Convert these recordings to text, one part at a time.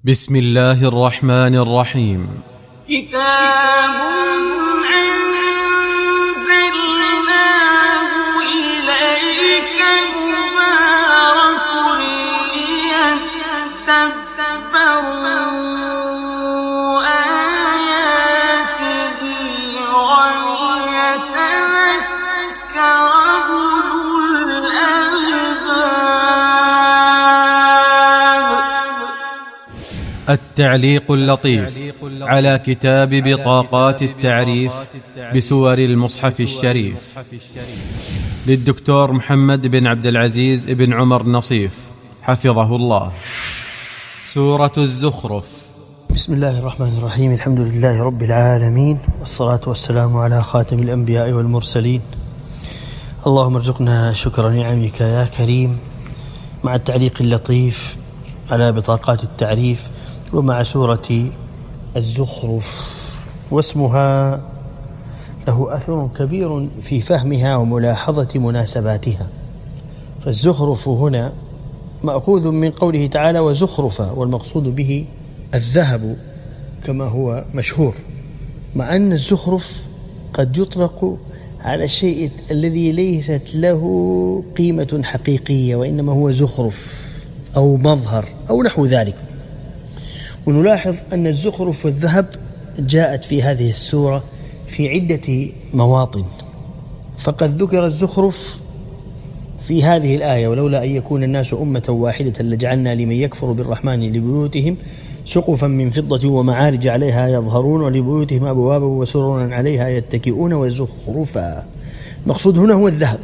بسم الله الرحمن الرحيم. كتاب أنزلناه إليك مبارك ليدبروا آياته وليتذكر أولو الألباب. التعليق اللطيف على كتاب بطاقات التعريف بسور المصحف الشريف للدكتور محمد بن عبد العزيز بن عمر نصيف حفظه الله. سورة الزخرف. بسم الله الرحمن الرحيم. الحمد لله رب العالمين، والصلاة والسلام على خاتم الأنبياء والمرسلين. اللهم ارزقنا شكر نعمك يا كريم، مع التعليق اللطيف على بطاقات التعريف ومع سورة الزخرف. واسمها له أثر كبير في فهمها وملاحظة مناسباتها. فالزخرف هنا مأخوذ من قوله تعالى وزخرفا، والمقصود به الذهب كما هو مشهور، مع أن الزخرف قد يطلق على الشيء الذي ليست له قيمة حقيقية، وإنما هو زخرف أو مظهر أو نحو ذلك. ونلاحظ أن الزخرف والذهب جاءت في هذه السورة في عدة مواطن، فقد ذكر الزخرف في هذه الآية: ولولا أن يكون الناس أمة واحدة لجعلنا لمن يكفر بالرحمن لبيوتهم سقفا من فضة ومعارج عليها يظهرون ولبيوتهم أبوابا وسررا عليها يتكئون وزخرفا. المقصود هنا هو الذهب،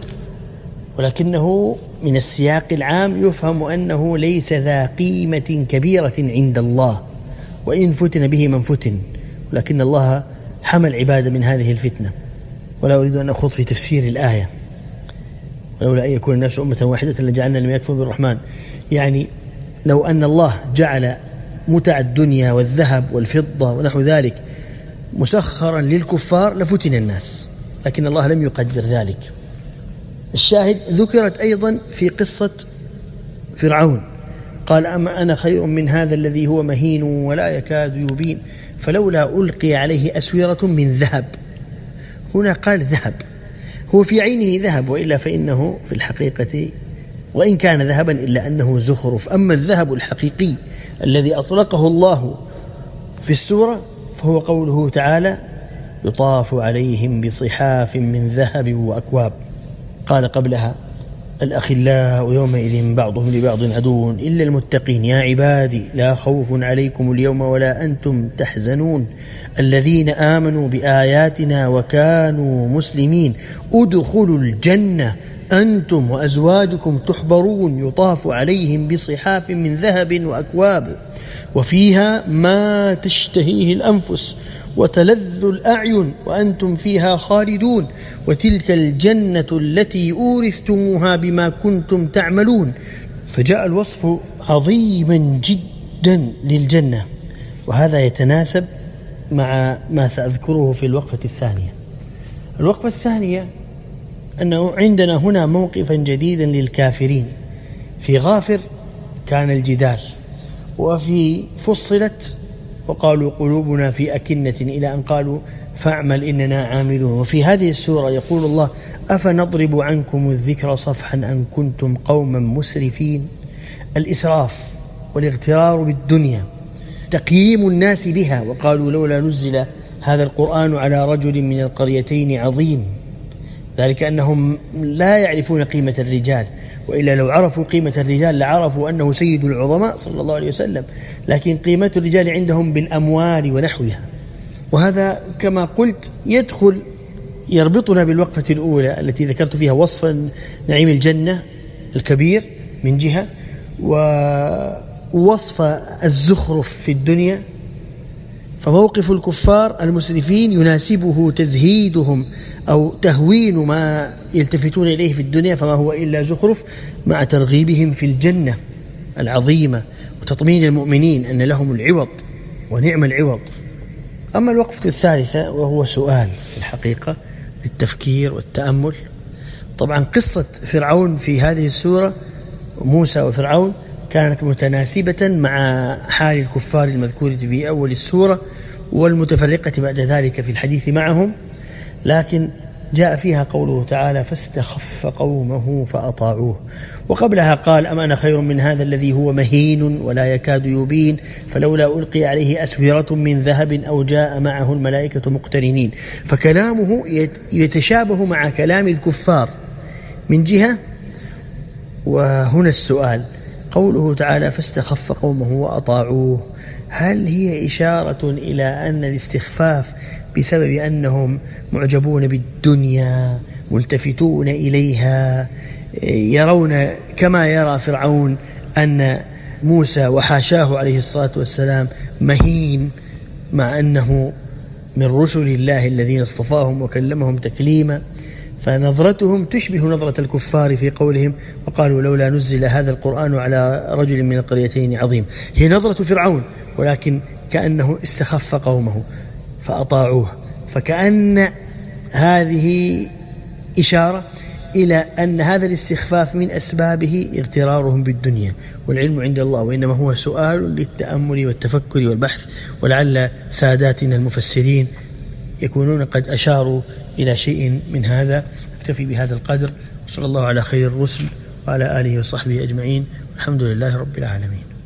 ولكنه من السياق العام يفهم أنه ليس ذا قيمة كبيرة عند الله، وإن فتن به من فتن، ولكن الله حمى العباد من هذه الفتنة. ولا أريد أن أخوض في تفسير الآية ولولا أن يكون الناس أمة واحدة لجعلنا لمن يكفر بالرحمن، يعني لو أن الله جعل متع الدنيا والذهب والفضة ونحو ذلك مسخرا للكفار لفتن الناس، لكن الله لم يقدر ذلك. الشاهد ذكرت أيضا في قصة فرعون، قال أما أنا خير من هذا الذي هو مهين ولا يكاد يبين فلولا ألقي عليه أسورة من ذهب. هنا قال ذهب، هو في عينه ذهب، وإلا فإنه في الحقيقة وإن كان ذهبا إلا أنه زخرف. أما الذهب الحقيقي الذي أطلقه الله في السورة فهو قوله تعالى يطاف عليهم بصحاف من ذهب وأكواب. قال قبلها الأخلاء يومئذ بعضهم لبعض عدو إلا المتقين يا عبادي لا خوف عليكم اليوم ولا أنتم تحزنون الذين آمنوا بآياتنا وكانوا مسلمين ادخلوا الجنة أنتم وأزواجكم تحبرون يطاف عليهم بصحاف من ذهب وأكواب وفيها ما تشتهيه الأنفس وتلذ الأعين وأنتم فيها خالدون وتلك الجنة التي أورثتموها بما كنتم تعملون. فجاء الوصف عظيما جدا للجنة، وهذا يتناسب مع ما سأذكره في الوقفة الثانية. الوقفة الثانية أنه عندنا هنا موقفا جديدا للكافرين. في غافر كان الجدال، وفي فصلت وقالوا قلوبنا في أكنة إلى أن قالوا فاعمل إننا عاملون. وفي هذه السورة يقول الله أفنضرب عنكم الذكر صفحا أن كنتم قوما مسرفين. الإسراف والاغترار بالدنيا، تقييم الناس بها، وقالوا لولا نزل هذا القرآن على رجل من القريتين عظيم، ذلك أنهم لا يعرفون قيمة الرجال، وإلا لو عرفوا قيمة الرجال لعرفوا أنه سيد العظماء صلى الله عليه وسلم، لكن قيمة الرجال عندهم بالأموال ونحوها. وهذا كما قلت يربطنا بالوقفة الأولى التي ذكرت فيها وصف نعيم الجنة الكبير من جهة، ووصف الزخرف في الدنيا. فموقف الكفار المسرفين يناسبه تزهيدهم أو تهوين ما يلتفتون إليه في الدنيا، فما هو إلا زخرف، مع ترغيبهم في الجنة العظيمة وتطمين المؤمنين أن لهم العوض ونعم العوض. أما الوقفة الثالثة وهو سؤال في الحقيقة للتفكير والتأمل. طبعا قصة فرعون في هذه السورة، موسى وفرعون، كانت متناسبة مع حال الكفار المذكورة في أول السورة والمتفرقة بعد ذلك في الحديث معهم، لكن جاء فيها قوله تعالى فاستخف قومه فأطاعوه، وقبلها قال أم أنا خير من هذا الذي هو مهين ولا يكاد يبين فلولا ألقي عليه أسورة من ذهب أو جاء معه الملائكة مقترنين. فكلامه يتشابه مع كلام الكفار من جهة. وهنا السؤال، قوله تعالى فاستخف قومه وأطاعوه، هل هي إشارة إلى أن الاستخفاف بسبب أنهم معجبون بالدنيا ملتفتون إليها، يرون كما يرى فرعون أن موسى وحاشاه عليه الصلاة والسلام مهين مع أنه من رسل الله الذين اصطفاهم وكلمهم تكليما، فنظرتهم تشبه نظرة الكفار في قولهم وقالوا لولا نزل هذا القرآن على رجل من القريتين عظيم. هي نظرة فرعون، ولكن كأنه استخف قومه فأطاعوه، فكأن هذه إشارة إلى أن هذا الاستخفاف من أسبابه اغترارهم بالدنيا، والعلم عند الله، وإنما هو سؤال للتأمل والتفكر والبحث، ولعل ساداتنا المفسرين يكونون قد أشاروا إلى شيء من هذا. اكتفي بهذا القدر، صلى الله على خير الرسل وعلى آله وصحبه أجمعين، الحمد لله رب العالمين.